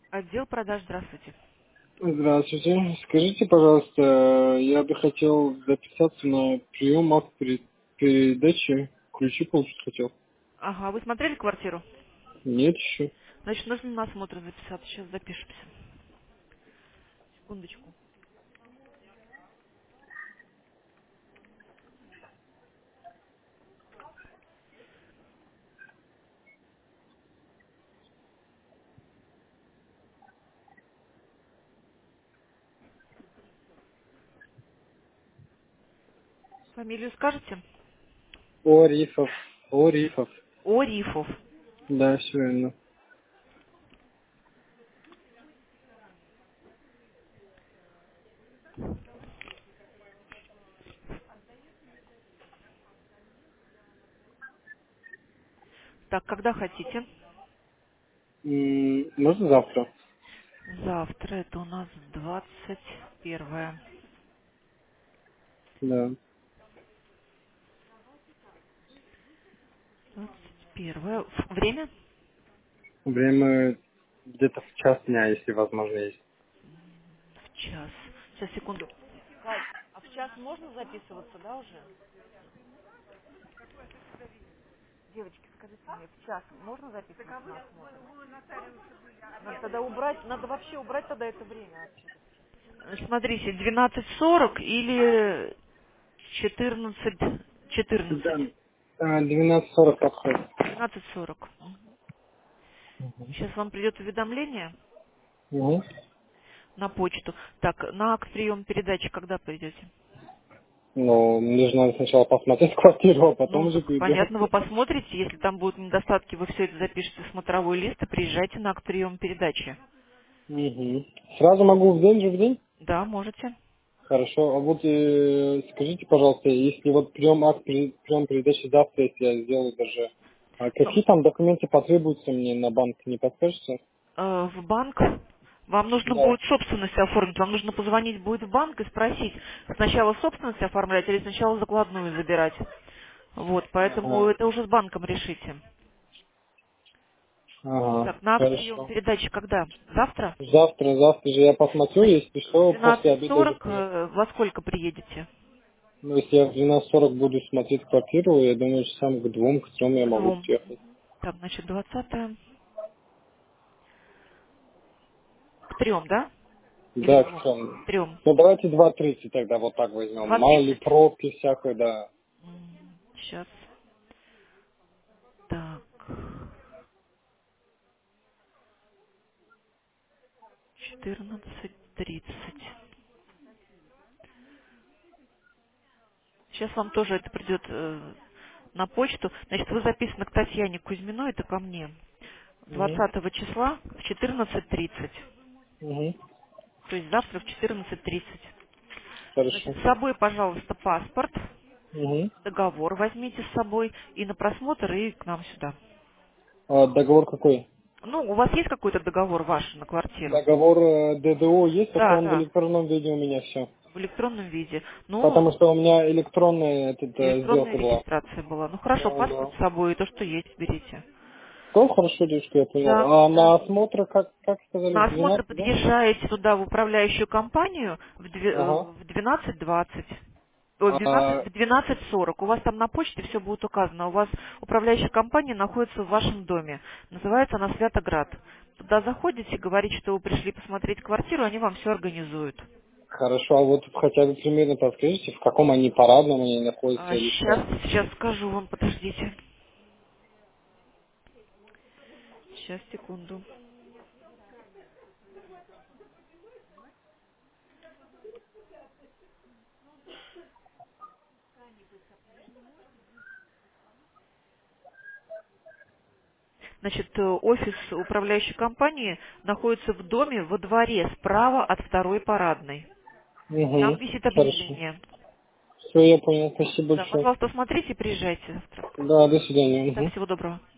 Отдел продаж, здравствуйте. Здравствуйте. Скажите, пожалуйста, я бы хотел записаться на прием акт передачи. Ключи получить хотел. Ага, вы смотрели квартиру? Нет еще. Значит, нужно на осмотр записаться. Сейчас запишемся. Секундочку. Фамилию скажете? Орифов. Орифов. Орифов. Да, все верно. Так, когда хотите? Можно завтра? Завтра. Это у нас 21. Да. 21. Время? Время где-то в час дня, если возможно есть. В час. Сейчас, секунду. Кать, а в час можно записываться, да, уже? Девочки, скажите мне, в час можно записываться на осмотр? Надо тогда убрать, надо вообще убрать тогда это время отсюда. Смотрите, 12:40 или 14, Да. 14. 12:40 подходит. 12:40. Сейчас вам придет уведомление Угу. на почту. Так, на акт прием передачи когда придете? Но мне же надо сначала посмотреть квартиру, а потом Ну, уже так придем. понятно, вы посмотрите, если там будут недостатки, вы все это запишете в смотровой лист и приезжайте на акт прием передачи. Угу. Сразу могу в день же в день? Да, можете. Хорошо, а вот скажите, пожалуйста, если вот прием передачи завтра, если я сделаю даже, а Ну, какие там документы потребуются мне на банк, не подскажете? в банк вам нужно Да. будет собственность оформить, вам нужно позвонить будет в банк и спросить, сначала собственность оформлять или сначала закладную забирать. Вот, поэтому Ага, это уже с банком решите. ага, Так, на акт прием хорошо. передачи когда? Завтра? Завтра же я посмотрю, Значит, если в что, после обеда уже 12:40 приеду. во сколько приедете? Ну, если я в 12:40 буду смотреть квартиру, я думаю, что сам к 2, к 3 я К могу 2. приехать. Так, значит, 20 к 3, да? Или Да, к к 2? 3. К 3. Ну, давайте 2:30 тогда вот так возьмем. Мало ли 2:30. пробки всякой, да. Сейчас. Так. 14:30. Сейчас вам тоже это придет на почту. Значит, вы записаны к Татьяне Кузьминой, это ко мне. Угу. 20 числа в 14:30. Угу. То есть завтра в 14:30. Значит, Хорошо. с собой, пожалуйста, паспорт, Угу. договор возьмите с собой и на просмотр, и к нам сюда. А договор какой? Ну, у вас есть какой-то договор ваш на квартиру? Договор ДДО есть, только Да, он в да, электронном виде у меня все. в электронном виде. Потому Ну, что у меня электронная электронная сделка была. регистрация была. Ну, хорошо, Да, паспорт да. с собой, и то, что есть, берите. Ну, хорошо, девушка, я понял. Да, А да. на осмотр, как сказали, На в осмотр 12, да? подъезжаете туда в управляющую компанию Ага. в 12:20. Ой, А, в 12:40. У вас там на почте все будет указано. У вас управляющая компания находится в вашем доме. Называется она Святоград. Туда заходите, говорите, что вы пришли посмотреть квартиру, они вам все организуют. хорошо, а вот хотя бы примерно подскажите, в каком они парадном они находятся или что? Сейчас скажу вам, подождите. Сейчас, секунду. Значит, офис управляющей компании находится в доме во дворе справа от второй парадной. Там Угу. висит Хорошо. объявление. Все, я понял. Спасибо Да, большое. пожалуйста, смотрите и приезжайте завтра. Да, до свидания. Так, Мгм. всего доброго.